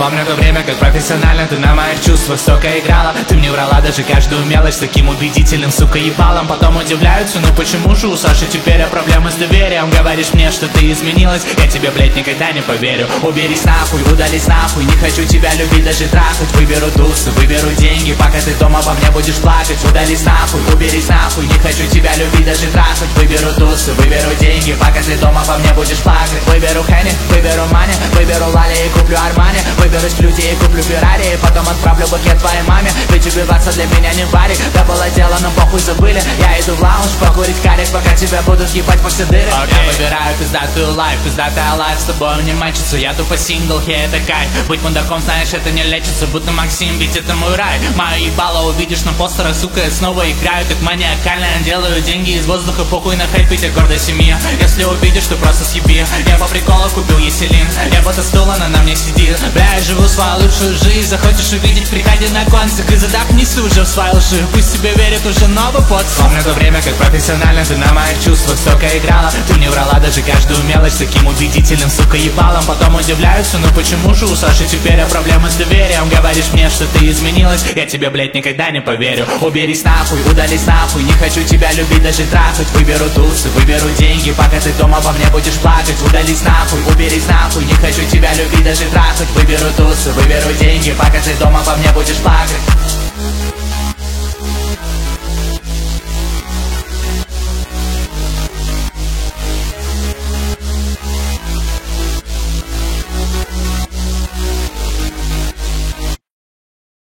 Помню то время, как профессионально ты на моих чувствах столько играла. Ты мне врала даже каждую мелочь с таким убедительным, сука, ебалом. Потом удивляются, ну почему же у Саши теперь проблемы с доверием? Говоришь мне, что ты изменилась, я тебе, блять, никогда не поверю. Уберись нахуй, удались нахуй, не хочу тебя любить, даже трахать. Выберу тусы, выберу деньги, пока ты дома по мне будешь плакать. Удались нахуй, уберись нахуй, не хочу тебя любить, даже трахать. Выберу тусы, выберу деньги, пока ты дома по мне будешь плакать. Выберу Хенни, выберу Мани, выберу Лали и куплю Армани. Выберусь в люди и куплю Феррари, потом отправлю букет твоей маме. Ведь убиваться для меня не варик, да было дело, но похуй забыли. Я иду в лаунж покурить карик, пока тебя будут ебать по все дыры. Я выбираю пиздатую лайф, пиздатая лайф, с тобой не мачится. Я тупо сингл, хе, это кайф. Быть мудаком, знаешь, это не лечится, будто Максим, ведь это мой рай. Мое ебало увидишь на постерах, сука, я снова играю как маниакально. Делаю деньги из воздуха, похуй на хайпить, я гордая семья. Если увидишь, то просто съеби. Я по приколу купил Еселин, я будто стул, она на мне сидит. Бля, я живу свою лучшую жизнь, захочешь увидеть, приходи на концерт и задохнись уже в своей лжи. Пусть тебе верит уже новый под. Помню то время, как профессионально ты на моих чувствах столько играла. Ты мне врала даже каждую мелочь с таким убедительным, сука, ебалом. Потом удивляются, ну почему же у Саши теперь проблемы с доверием? Говоришь мне, что ты изменилась, я тебе, блять, никогда не поверю. Уберись нахуй, удались нахуй, не хочу тебя любить, даже трахать. Выберу тусы, выберу деньги, пока ты дома по мне будешь плакать. Удались нахуй, уберись нахуй, не хочу тебя любить, даже трахать. Выберу тусы, выберу деньги, пока ты дома по мне будешь плакать.